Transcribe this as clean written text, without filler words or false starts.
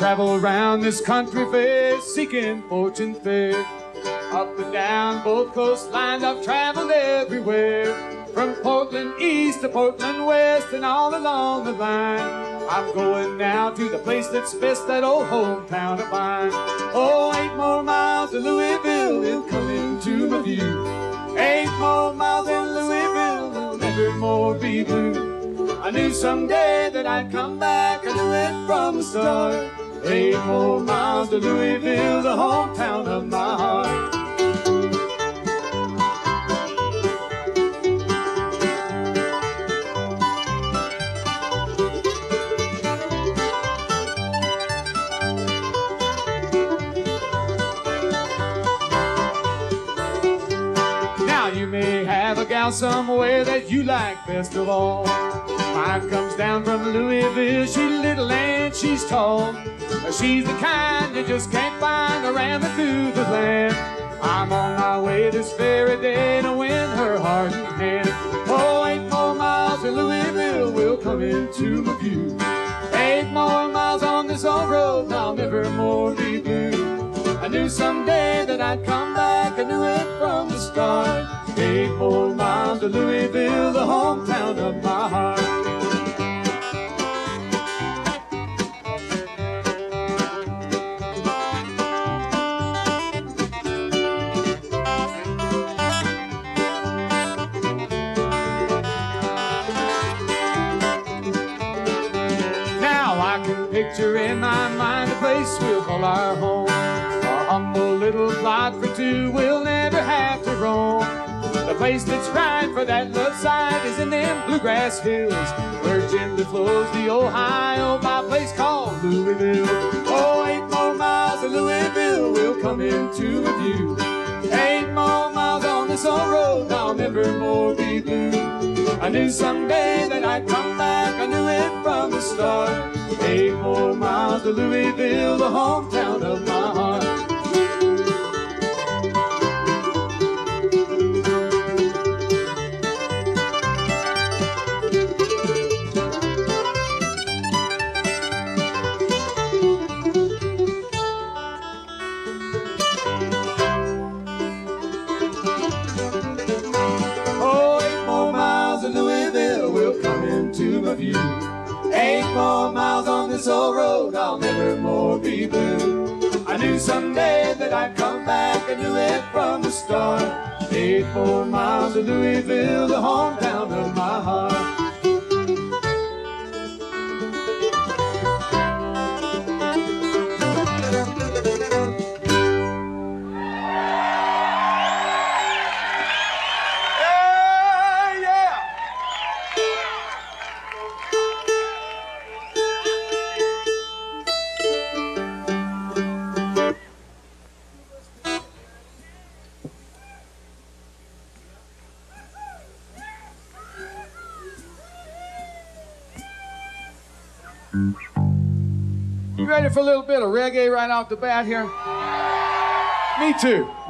travel around this country fair, seeking fortune fair. Up and down both coastlines I've traveled everywhere, from Portland east to Portland west and all along the line. I'm going now to the place that's best, that old hometown of mine. Oh, 8 more miles to Louisville will come into my view. 8 more miles in Louisville will never more be blue. I knew someday that I'd come back, I knew it from the start. 8 more miles to Louisville, the hometown of my heart. You may have a gal somewhere that you like best of all. Mine comes down from Louisville, she's little and she's tall. She's the kind you just can't find around through the land. I'm on my way this very day to win her heart and hand. Oh, 8 more miles to Louisville will come into my view. 8 more miles on this old road, and I'll never more be blue. I knew someday that I'd come back, I knew it from the start. 8 more miles to Louisville, the hometown of my heart. Now I can picture in my mind the place we'll call our home. A humble little plot for two, we'll never have to roam. The place that's right for that love side is in them bluegrass hills, where gently flows the Ohio, my place called Louisville. Oh, 8 more miles to Louisville will come into view. 8 more miles on this old road, I'll never more be blue. I knew someday that I'd come back, I knew it from the start. 8 more miles to Louisville, the hometown of my heart. View. 8 more miles on this old road, I'll never more be blue. I knew someday that I'd come back, I knew it from the start. 8 more miles to Louisville, the hometown of my heart. You ready for a little bit of reggae right off the bat here? Me too.